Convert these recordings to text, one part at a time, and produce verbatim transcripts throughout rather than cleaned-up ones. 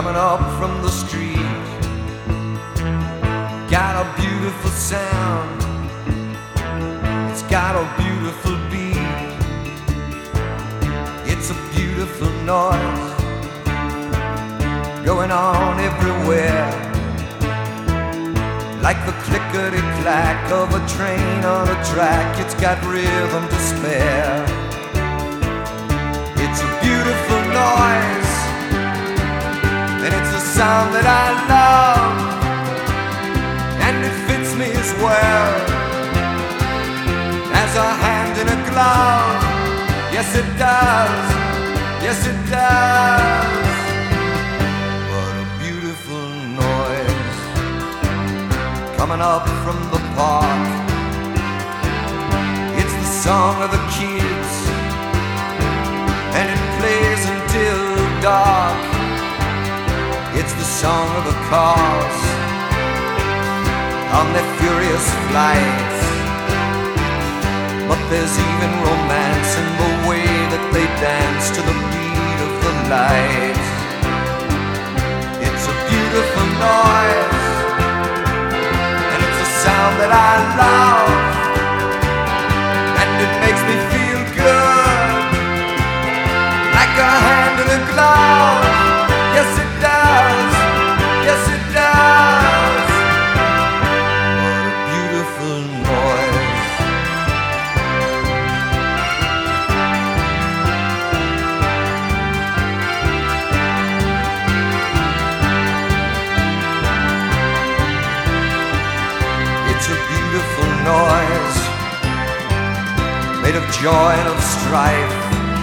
coming up from the street. Got a beautiful sound, it's got a beautiful beat. It's a beautiful noise going on everywhere, like the clickety-clack of a train on a track. It's got rhythm to spare. It's a beautiful noise, and it's a sound that I love, and it fits me as well as a hand in a glove. Yes, it does. Yes, it does. What a beautiful noise coming up from the park. It's the song of the kids, and it plays until dark. It's the song of the cars on their furious flights. But there's even romance in the way that they dance to the beat of the light. It's a beautiful noise, and it's a sound that I love, and it makes me feel good, like a hand in a glove. Yes, it does. Yes, it does. What a beautiful noise. It's a beautiful noise, made of joy and of strife,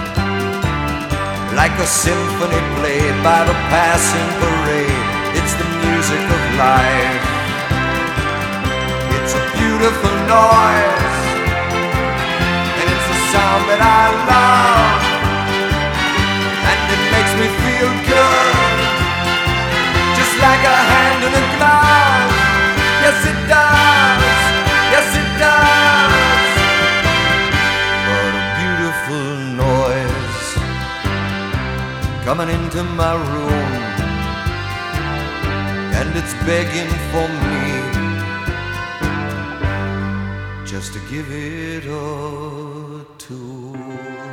like a symphony played by the passing parade. It's the music of life. It's a beautiful noise, and it's a sound that I love, and it makes me feel good, just like a hand in a glove. Yes, it does. Yes, it does. What a beautiful noise coming into my room, and it's begging for me just to give it a tune.